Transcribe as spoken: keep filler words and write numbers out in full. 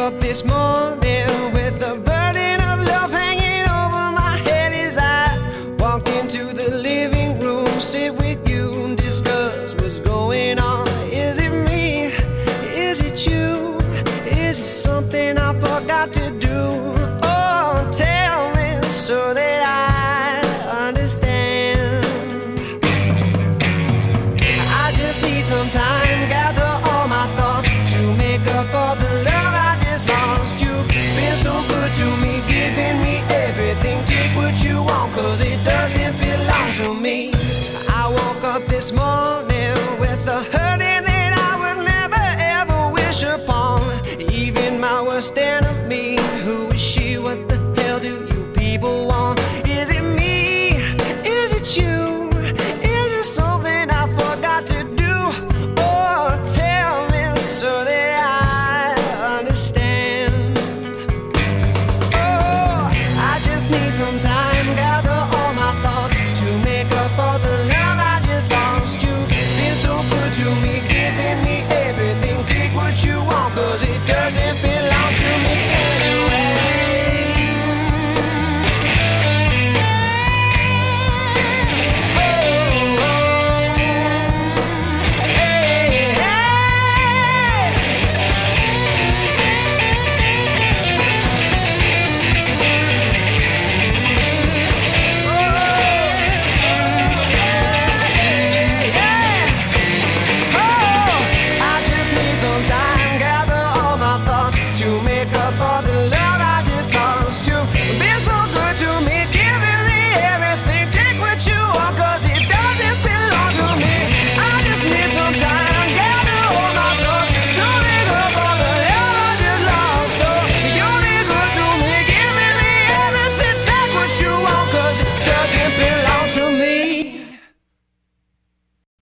up this morning with a burden of love hanging over my head as I walked into the living room, sit with you and discuss what's going on. Is it me? Is it you? Is it something I forgot to do? Oh, tell me so that I understand. I just need some time, gather all my thoughts to make up for the love I just lost. You've been so good to me, giving me everything. Take what you want, cause it doesn't belong to me. I woke up this morning with a hurting that I would never ever wish upon. Even my worst enemy, who is she?